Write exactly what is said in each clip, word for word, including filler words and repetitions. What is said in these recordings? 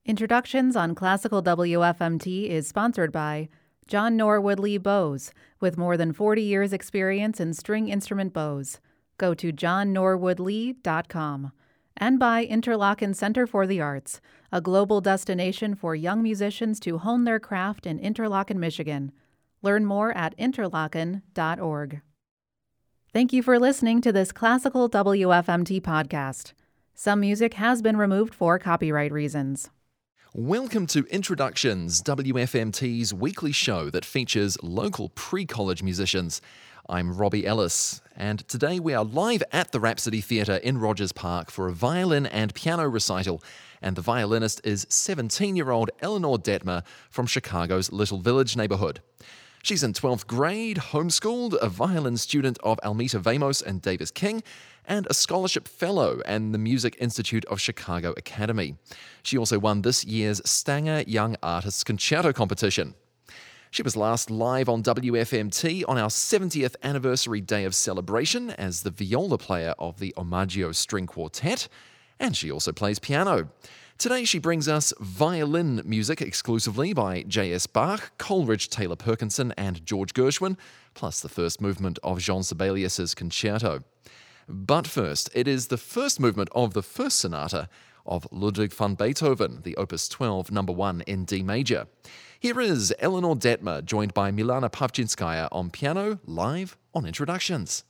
Introductions on Classical W F M T is sponsored by John Norwood Lee Bows, with more than forty years' experience in string instrument bows. Go to john norwood lee dot com. And by Interlochen Center for the Arts, a global destination for young musicians to hone their craft in Interlochen, Michigan. Learn more at interlochen dot org. Thank you for listening to this Classical W F M T podcast. Some music has been removed for copyright reasons. Welcome to Introductions, W F M T's weekly show that features local pre-college musicians. I'm Robbie Ellis, and today we are live at the Rhapsody Theatre in Rogers Park for a violin and piano recital, and the violinist is seventeen-year-old Eleanor Detmer from Chicago's Little Village neighborhood. She's in twelfth grade, homeschooled, a violin student of Almeta Vamos and Davis King, and a scholarship fellow and the Music Institute of Chicago Academy. She also won this year's Stanger Young Artists Concerto competition. She was last live on W F M T on our seventieth anniversary day of celebration as the viola player of the Omaggio String Quartet, and she also plays piano. Today she brings us violin music exclusively by J S Bach, Coleridge Taylor Perkinson, and George Gershwin, plus the first movement of Jean Sibelius's concerto. But first, it is the first movement of the first sonata of Ludwig van Beethoven, the Opus twelve, number one in D major. Here is Eleanor Detmer, joined by Milana Pawczynskaya on piano, live on Introductions.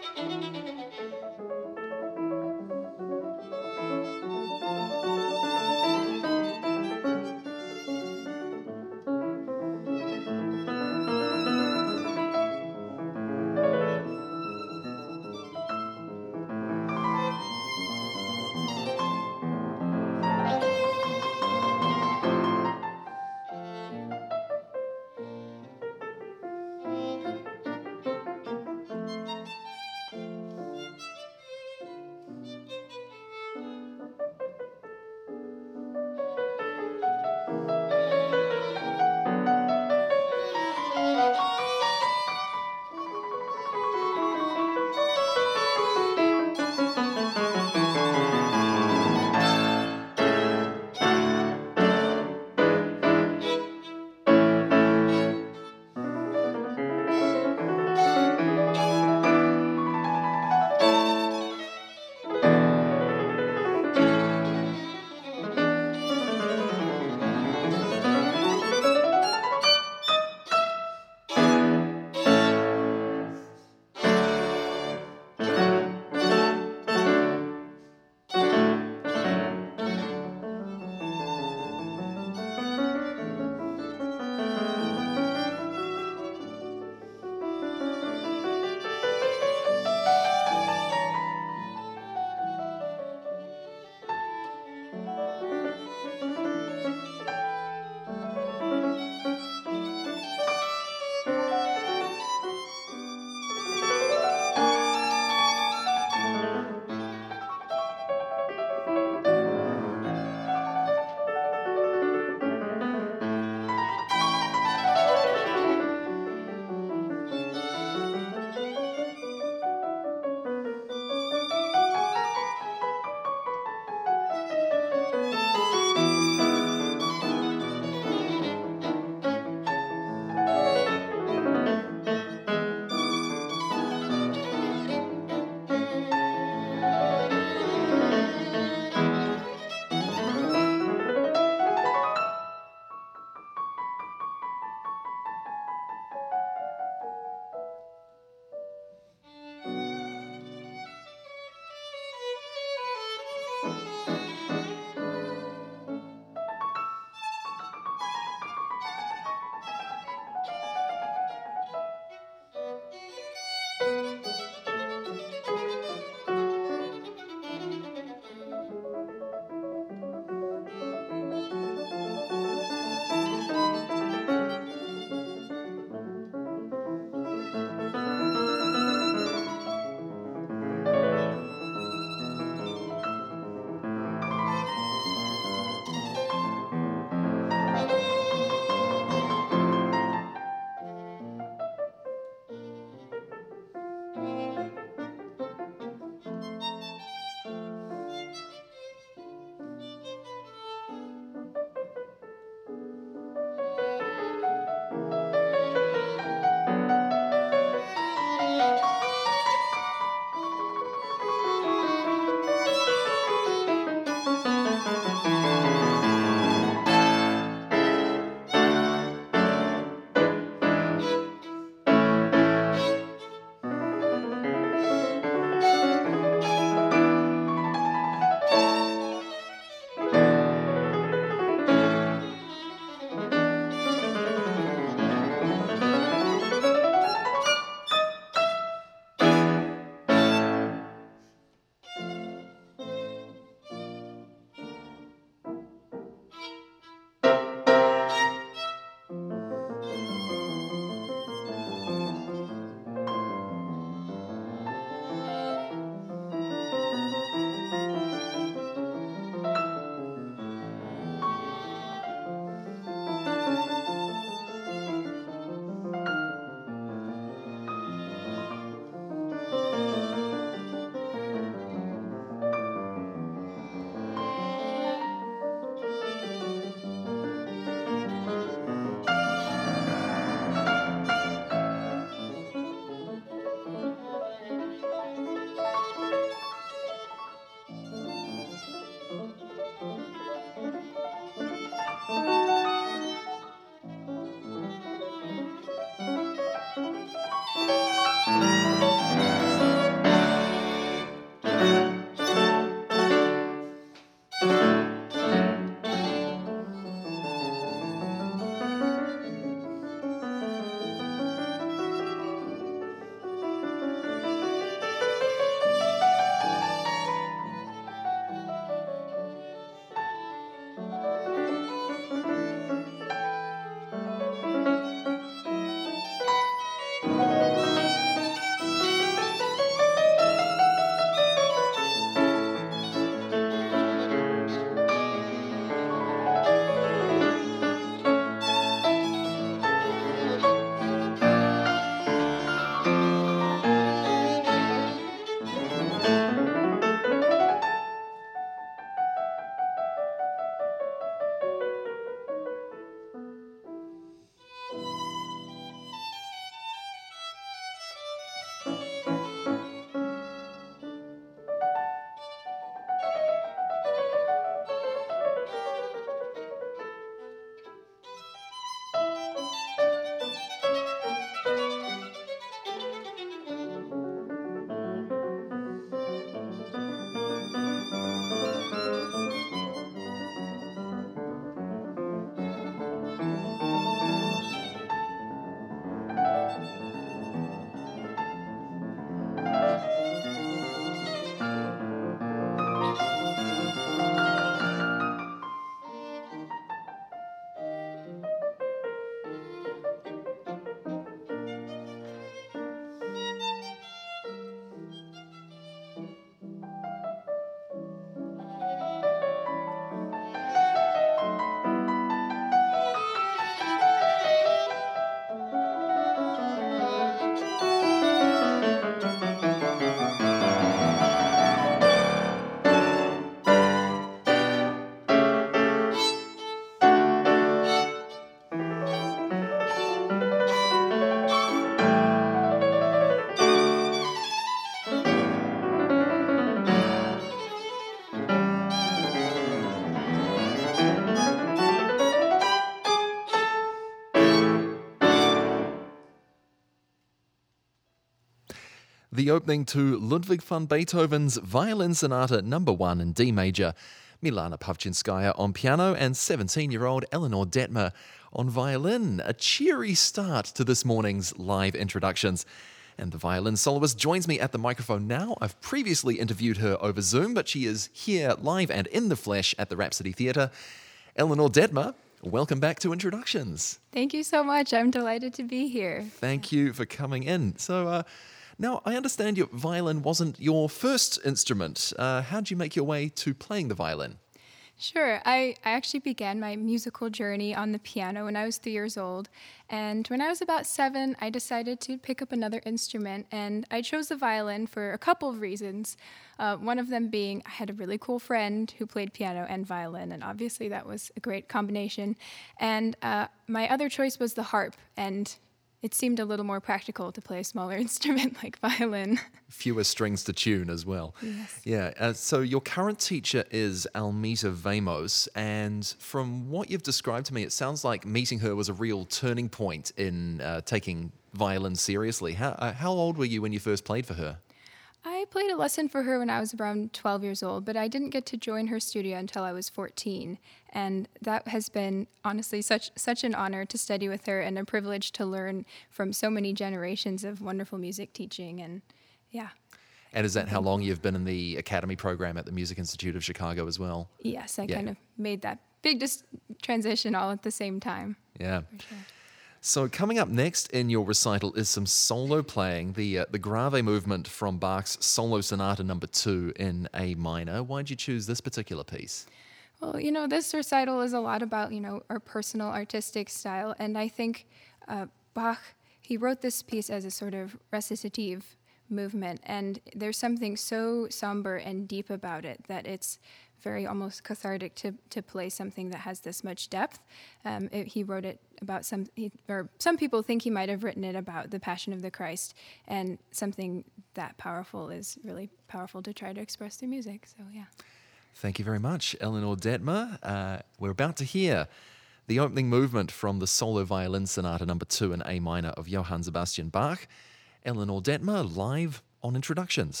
the opening to Ludwig van Beethoven's Violin Sonata number one in D major, Milana Pawczynskaya on piano and seventeen-year-old Eleanor Detmer on violin. A cheery start to this morning's live introductions. And the violin soloist joins me at the microphone now. I've previously interviewed her over Zoom, but she is here live and in the flesh at the Rhapsody Theatre. Eleanor Detmer, welcome back to Introductions. Thank you so much. I'm delighted to be here. Thank you for coming in. So, uh, now I understand your violin wasn't your first instrument. Uh, how did you make your way to playing the violin? Sure. I, I actually began my musical journey on the piano when I was three years old. And when I was about seven, I decided to pick up another instrument. And I chose the violin for a couple of reasons. Uh, one of them being I had a really cool friend who played piano and violin. And obviously that was a great combination. And uh, my other choice was the harp. And it seemed a little more practical to play a smaller instrument like violin. Fewer strings to tune as well. Yes. Yeah. Uh, so your current teacher is Almita Vamos, and from what you've described to me, it sounds like meeting her was a real turning point in uh, taking violin seriously. How, uh, how old were you when you first played for her? I played a lesson for her when I was around twelve years old, but I didn't get to join her studio until I was fourteen. And that has been, honestly, such such an honor to study with her and a privilege to learn from so many generations of wonderful music teaching. And yeah. And is that how long you've been in the academy program at the Music Institute of Chicago as well? Yes, I Yeah. kind of made that big dis- transition all at the same time. Yeah. For sure. So coming up next in your recital is some solo playing, the uh, the Grave movement from Bach's Solo Sonata number two in A minor. Why did you choose this particular piece? Well, you know, this recital is a lot about, you know, our personal artistic style. And I think uh, Bach, he wrote this piece as a sort of recitative movement. And there's something so somber and deep about it that it's very almost cathartic to, to play something that has this much depth. Um, it, he wrote it about some, he, or some people think he might have written it about the Passion of the Christ. And something that powerful is really powerful to try to express through music. So, yeah. Thank you very much, Eleanor Detmer. Uh, we're about to hear the opening movement from the Solo Violin Sonata number two in A minor of Johann Sebastian Bach. Eleanor Detmer live on Introductions.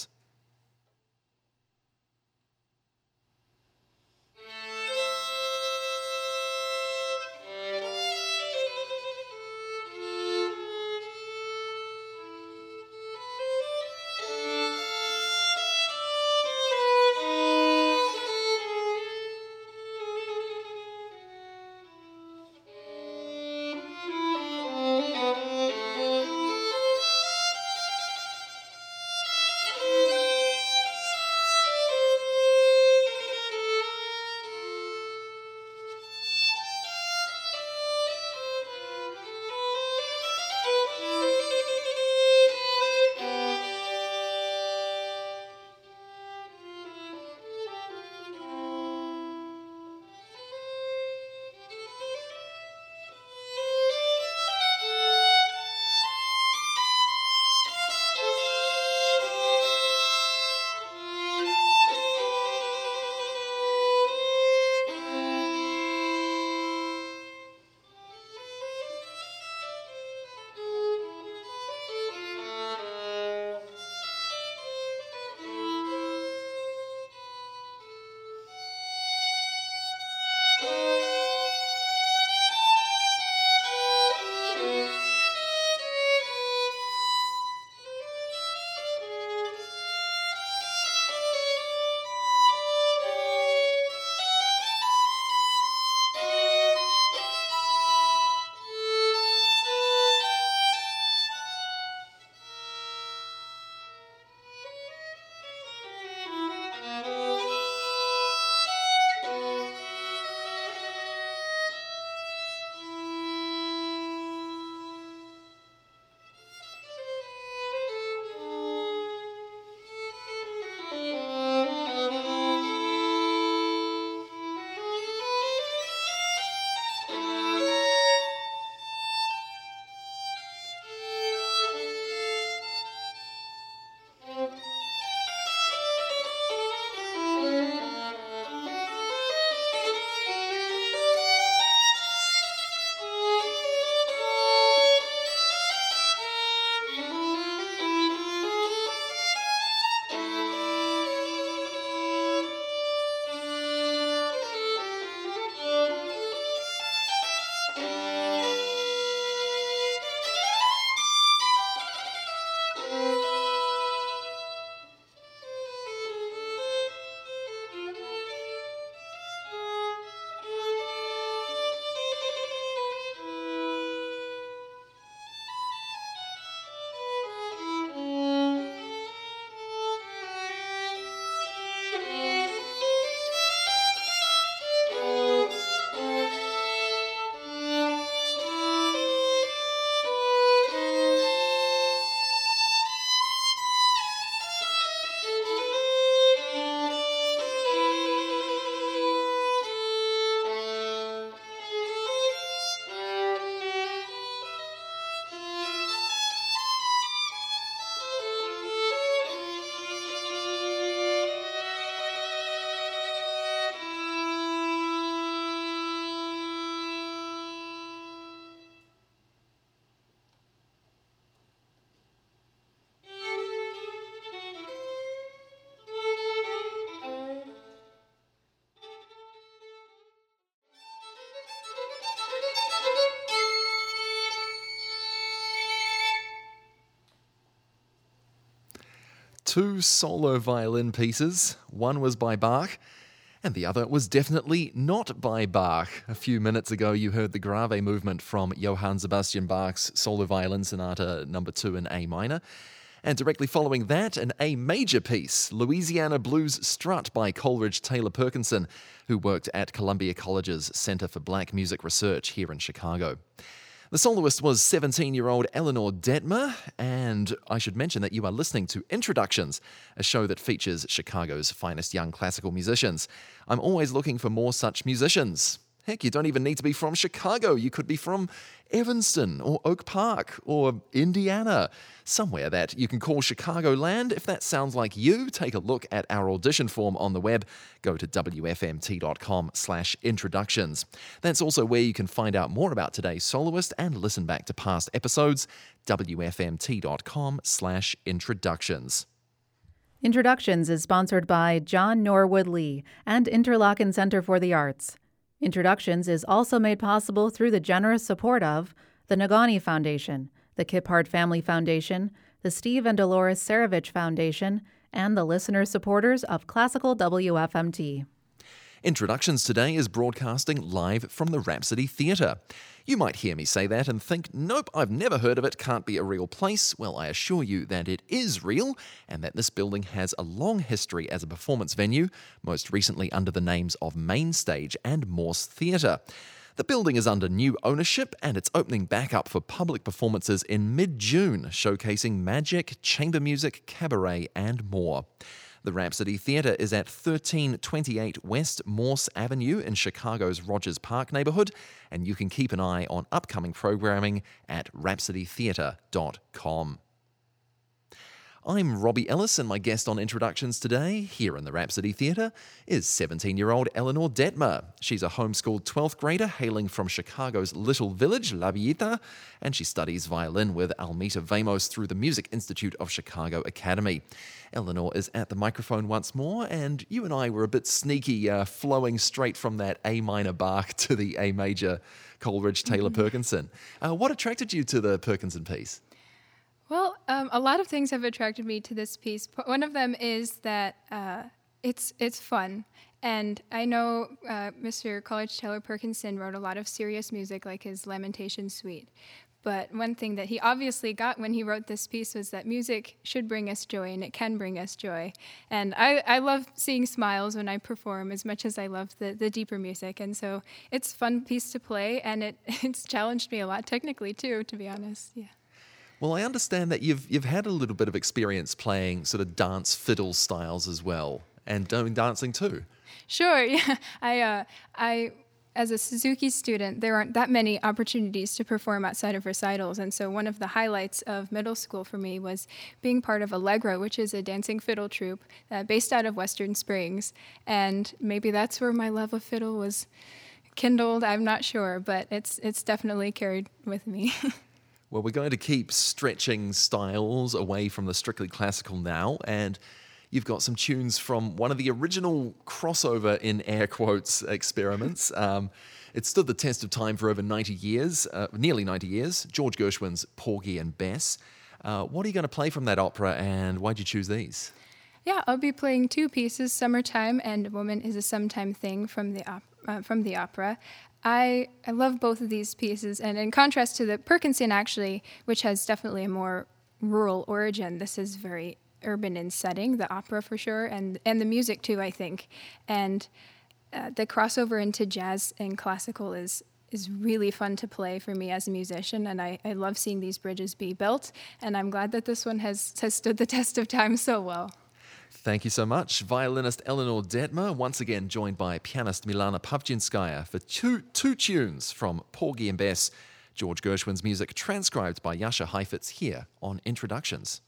Thank you. two solo violin pieces. One was by Bach, and the other was definitely not by Bach. A few minutes ago, you heard the Grave movement from Johann Sebastian Bach's Solo Violin Sonata number two in A minor. And directly following that, an A major piece, Louisiana Blues Strut by Coleridge Taylor Perkinson, who worked at Columbia College's Center for Black Music Research here in Chicago. The soloist was seventeen-year-old Eleanor Detmer, and I should mention that you are listening to Introductions, a show that features Chicago's finest young classical musicians. I'm always looking for more such musicians. Heck, you don't even need to be from Chicago. You could be from Evanston or Oak Park or Indiana, somewhere that you can call Chicagoland. If that sounds like you, take a look at our audition form on the web. Go to w f m t dot com slash introductions. That's also where you can find out more about today's soloist and listen back to past episodes. w f m t dot com slash introductions. Introductions is sponsored by John Norwood Lee and Interlochen Center for the Arts. Introductions is also made possible through the generous support of the Nagani Foundation, the Kiphart Family Foundation, the Steve and Dolores Saravich Foundation, and the listener supporters of Classical W F M T. Introductions today is broadcasting live from the Rhapsody Theatre. You might hear me say that and think, nope, I've never heard of it, can't be a real place. Well, I assure you that it is real, and that this building has a long history as a performance venue, most recently under the names of Mainstage and Morse Theatre. The building is under new ownership, and it's opening back up for public performances in mid-June, showcasing magic, chamber music, cabaret, and more. The Rhapsody Theatre is at thirteen twenty-eight West Morse Avenue in Chicago's Rogers Park neighborhood, and you can keep an eye on upcoming programming at rhapsody theatre dot com. I'm Robbie Ellis, and my guest on Introductions today, here in the Rhapsody Theatre, is seventeen-year-old Eleanor Detmer. She's a homeschooled twelfth grader hailing from Chicago's little village, La Villita, and she studies violin with Almita Vamos through the Music Institute of Chicago Academy. Eleanor is at the microphone once more, and you and I were a bit sneaky, uh, flowing straight from that A minor Bach to the A major Coleridge Taylor mm-hmm. Perkinson. Uh, what attracted you to the Perkinson piece? Well, um, a lot of things have attracted me to this piece. One of them is that uh, it's it's fun. And I know uh, Mister Coleridge Taylor Perkinson wrote a lot of serious music, like his Lamentation Suite. But one thing that he obviously got when he wrote this piece was that music should bring us joy, and it can bring us joy. And I, I love seeing smiles when I perform as much as I love the, the deeper music. And so it's a fun piece to play, and it it's challenged me a lot technically, too, to be honest. Yeah. Well, I understand that you've you've had a little bit of experience playing sort of dance fiddle styles as well, and doing dancing too. Sure, yeah. I, uh, I, as a Suzuki student, there aren't that many opportunities to perform outside of recitals, and so one of the highlights of middle school for me was being part of Allegro, which is a dancing fiddle troupe uh, based out of Western Springs, and maybe that's where my love of fiddle was kindled. I'm not sure, but it's it's definitely carried with me. Well, we're going to keep stretching styles away from the strictly classical now, and you've got some tunes from one of the original crossover, in air quotes, experiments. Um, it stood the test of time for over ninety years, uh, nearly ninety years, George Gershwin's Porgy and Bess. Uh, what are you going to play from that opera, and why'd you choose these? Yeah, I'll be playing two pieces, Summertime and A Woman is a Sometime Thing from the, op- uh, from the opera. I, I love both of these pieces, and in contrast to the Perkinson, actually, which has definitely a more rural origin, this is very urban in setting, the opera for sure, and, and the music too, I think. And uh, the crossover into jazz and classical is is really fun to play for me as a musician, and I, I love seeing these bridges be built, and I'm glad that this one has, has stood the test of time so well. Thank you so much. Violinist Eleanor Detmer, once again joined by pianist Milana Pavdzinskaya for two, two tunes from Porgy and Bess, George Gershwin's music transcribed by Jascha Heifetz here on Introductions.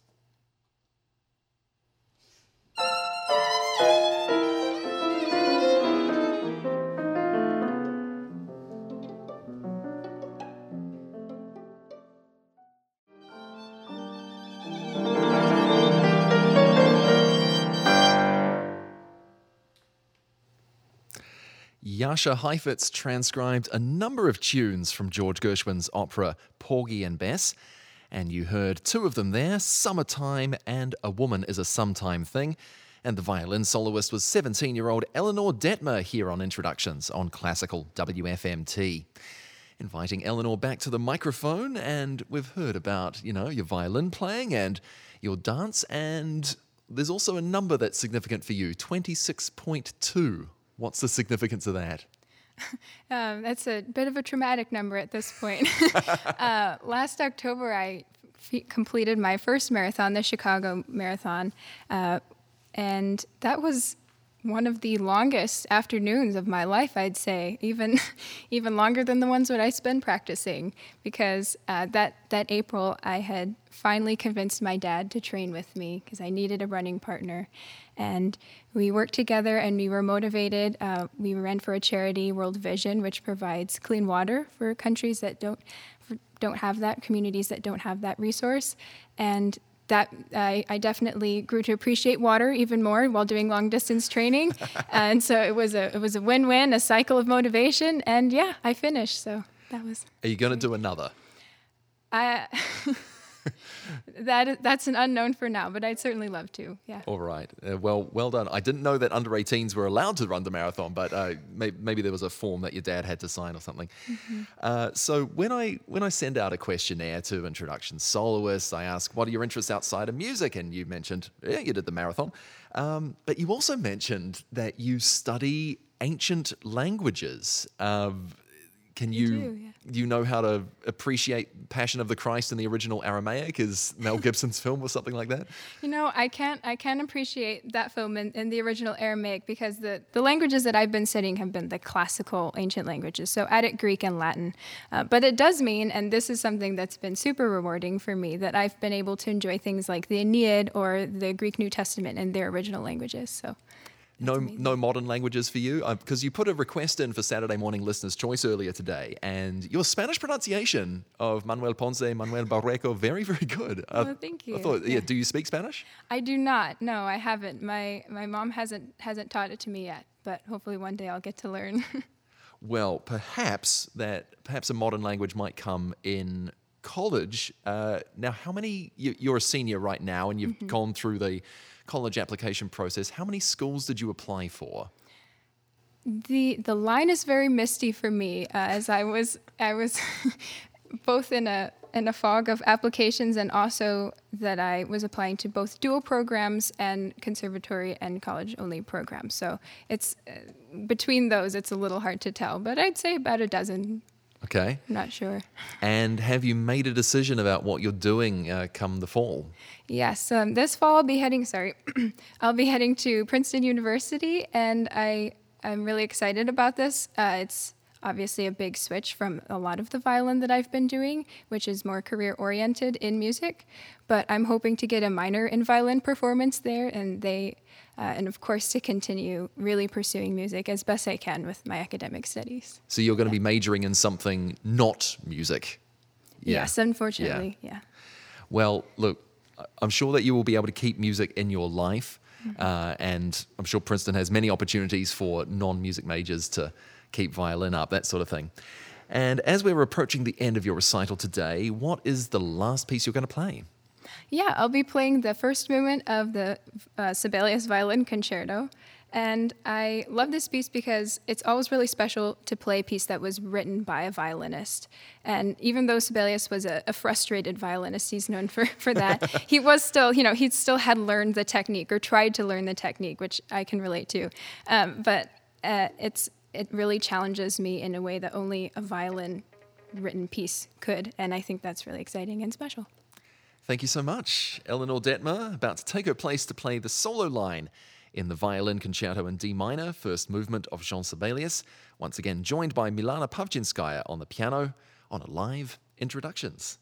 Jascha Heifetz transcribed a number of tunes from George Gershwin's opera Porgy and Bess, And you heard two of them there, Summertime and A Woman is a Sometime Thing. And the violin soloist was seventeen-year-old Eleanor Detmer here on Introductions on Classical W F M T. Inviting Eleanor back to the microphone, and we've heard about, you know, your violin playing and your dance, and there's also a number that's significant for you, twenty-six point two. What's the significance of that? Um, that's a bit of a traumatic number at this point. uh, last October, I f- completed my first marathon, the Chicago Marathon, uh, and that was one of the longest afternoons of my life, I'd say, even even longer than the ones that I spent practicing, because uh, that, that April I had finally convinced my dad to train with me because I needed a running partner. And we worked together and we were motivated. Uh, we ran for a charity, World Vision, which provides clean water for countries that don't for, don't have that, communities that don't have that resource. And that I, I definitely grew to appreciate water even more while doing long distance training. And so it was a it was a win-win, a cycle of motivation. And yeah, I finished. So that was. Are you going to do another? I. that that's an unknown for now, but I'd certainly love to. Yeah. All right. Uh, well, well done. I didn't know that under eighteens were allowed to run the marathon, but uh, may- maybe there was a form that your dad had to sign or something. Mm-hmm. Uh, so when I when I send out a questionnaire to introduction soloists, I ask, "What are your interests outside of music?" And you mentioned, yeah, you did the marathon, um, but you also mentioned that you study ancient languages. Uh, Can you do, yeah. you know how to appreciate Passion of the Christ in the original Aramaic? Is Mel Gibson's film or something like that? You know, I can't I can't appreciate that film in, in the original Aramaic because the, the languages that I've been studying have been the classical ancient languages, so Attic Greek and Latin. Uh, but it does mean, and this is something that's been super rewarding for me, that I've been able to enjoy things like the Aeneid or the Greek New Testament in their original languages. So. No, no modern languages for you? Because uh, you put a request in for Saturday Morning Listener's Choice earlier today, and your Spanish pronunciation of Manuel Ponce, Manuel Barreto, very, very good. Oh, uh, thank you. I thought, yeah. yeah. Do you speak Spanish? I do not. No, I haven't. My my mom hasn't hasn't taught it to me yet, but hopefully one day I'll get to learn. Well, perhaps that perhaps a modern language might come in college. Uh, now, how many? You, you're a senior right now, and you've mm-hmm. gone through the college application process. How many schools did you apply for? The the line is very misty for me, uh, as I was I was both in a in a fog of applications, and also that I was applying to both dual programs and conservatory and college only programs. So it's uh, between those, it's a little hard to tell, but I'd say about a dozen. Okay. I'm not sure. And have you made a decision about what you're doing uh, come the fall? Yes. Um, this fall I'll be heading, sorry, I'll be heading to Princeton University, and I, I'm really excited about this. Uh, it's obviously a big switch from a lot of the violin that I've been doing, which is more career-oriented in music. But I'm hoping to get a minor in violin performance there, and they... Uh, and of course, to continue really pursuing music as best I can with my academic studies. So you're going to yeah. be majoring in something not music? Yeah. Yes, unfortunately, yeah. yeah. Well, look, I'm sure that you will be able to keep music in your life, mm-hmm. uh, and I'm sure Princeton has many opportunities for non-music majors to keep violin up, that sort of thing. And as we're approaching the end of your recital today, what is the last piece you're going to play? Yeah, I'll be playing the first movement of the uh, Sibelius Violin Concerto. And I love this piece because it's always really special to play a piece that was written by a violinist. And even though Sibelius was a, a frustrated violinist, he's known for, for that, he was still, you know, he still had learned the technique or tried to learn the technique, which I can relate to. Um, but uh, it's it really challenges me in a way that only a violin written piece could. And I think that's really exciting and special. Thank you so much. Eleanor Detmer, about to take her place to play the solo line in the Violin Concerto in D minor, first movement of Jean Sibelius, once again joined by Milana Pavchinskaya on the piano on a live Introductions.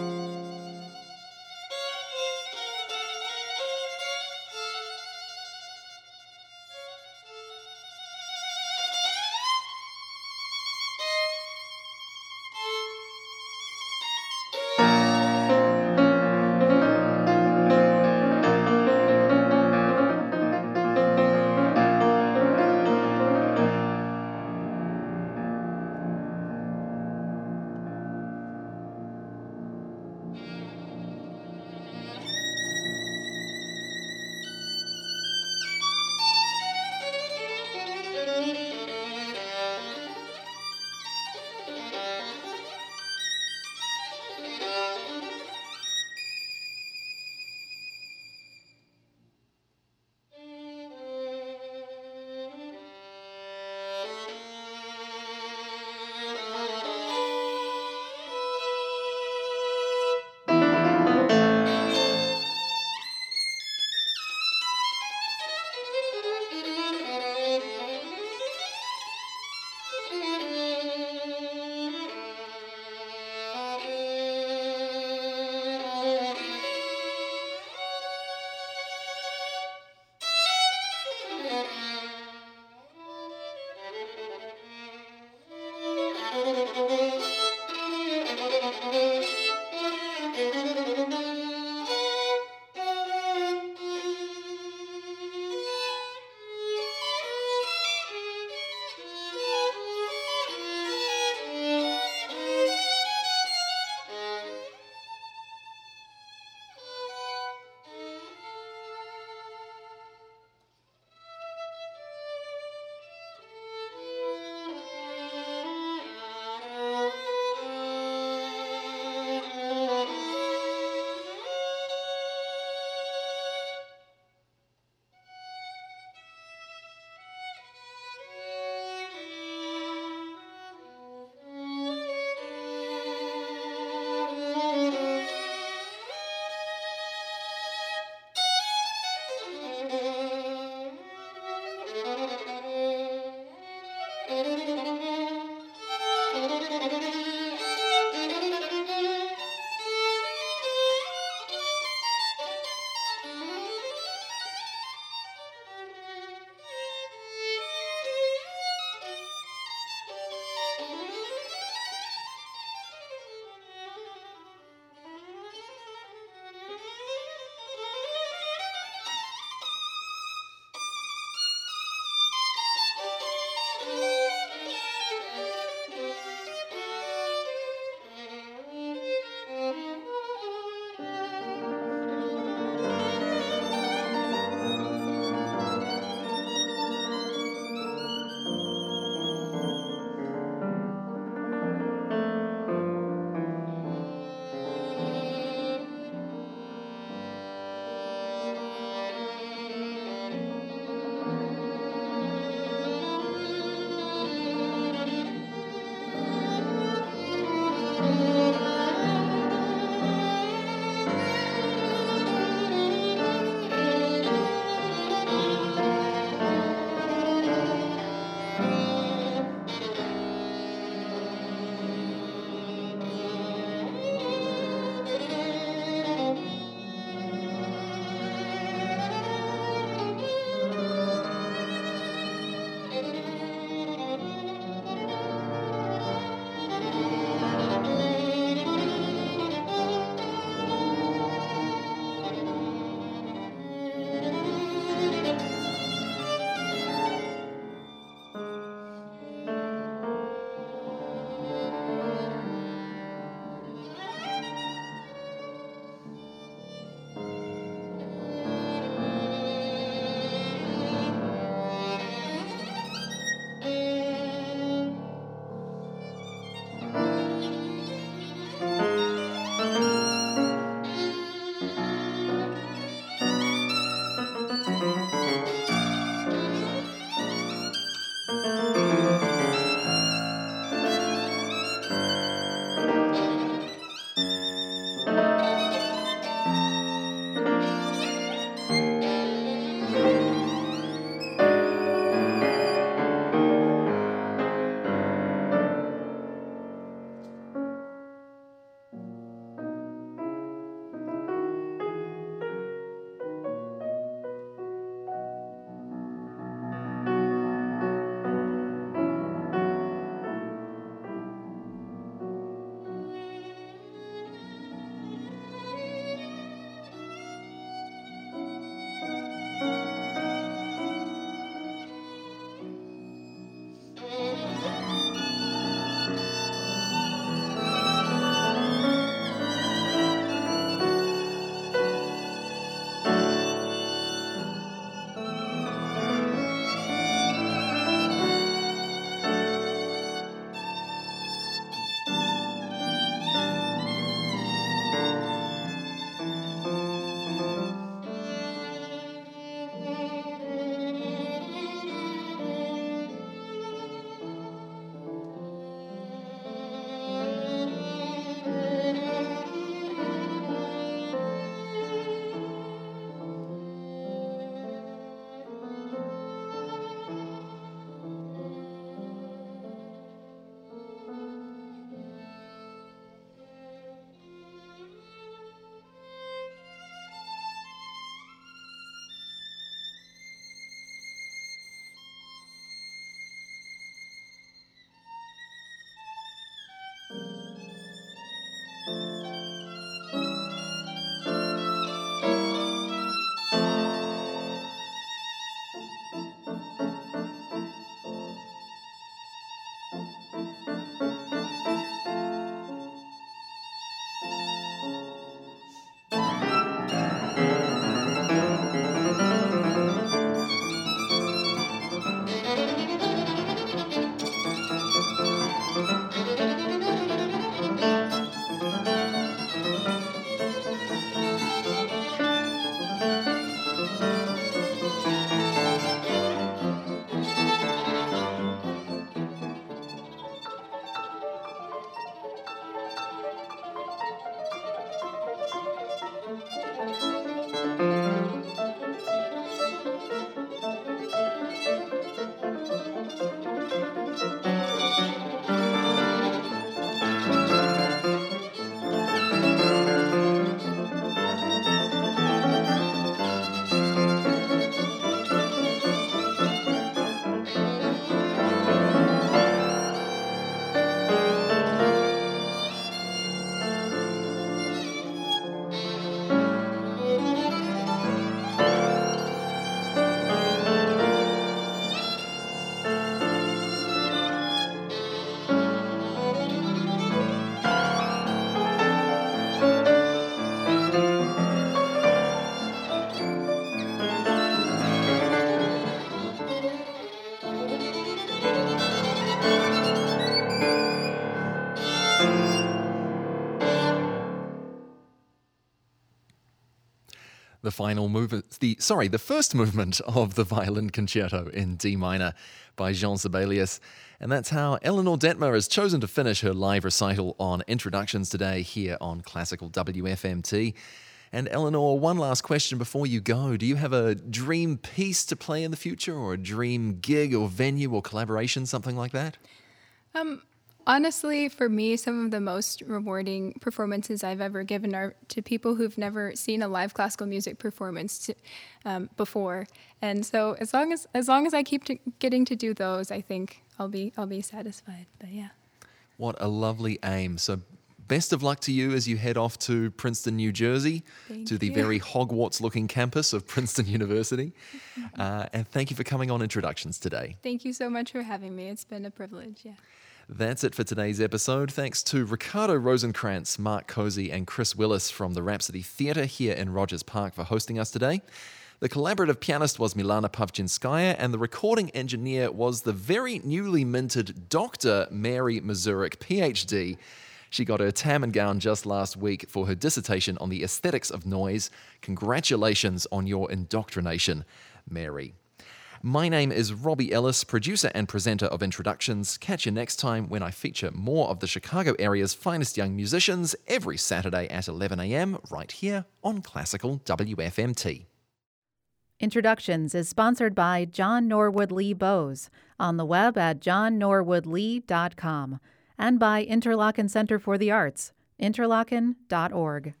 the final movement, the sorry, the first movement of the Violin Concerto in D minor by Jean Sibelius. And that's how Eleanor Detmer has chosen to finish her live recital on Introductions today here on Classical W F M T. And Eleanor, one last question before you go. Do you have a dream piece to play in the future, or a dream gig or venue or collaboration, something like that? Um, honestly, for me, some of the most rewarding performances I've ever given are to people who've never seen a live classical music performance to, um, before. And so as long as as long as I keep to getting to do those, I think I'll be I'll be satisfied. But yeah. What a lovely aim. So best of luck to you as you head off to Princeton, New Jersey, Thank to the you. very Hogwarts-looking campus of Princeton University. Uh, and thank you for coming on Introductions today. Thank you so much for having me. It's been a privilege. Yeah. That's it for today's episode. Thanks to Ricardo Rosenkrantz, Mark Cozy, and Chris Willis from the Rhapsody Theatre here in Rogers Park for hosting us today. The collaborative pianist was Milana Pavchinskaya, and the recording engineer was the very newly minted Doctor Mary Mazurik, P H D. She got her tam and gown just last week for her dissertation on the aesthetics of noise. Congratulations on your indoctrination, Mary. My name is Robbie Ellis, producer and presenter of Introductions. Catch you next time when I feature more of the Chicago area's finest young musicians every Saturday at eleven a.m. right here on Classical W F M T. Introductions is sponsored by John Norwood Lee Bose on the web at john norwood lee dot com and by Interlochen Center for the Arts, interlochen dot org.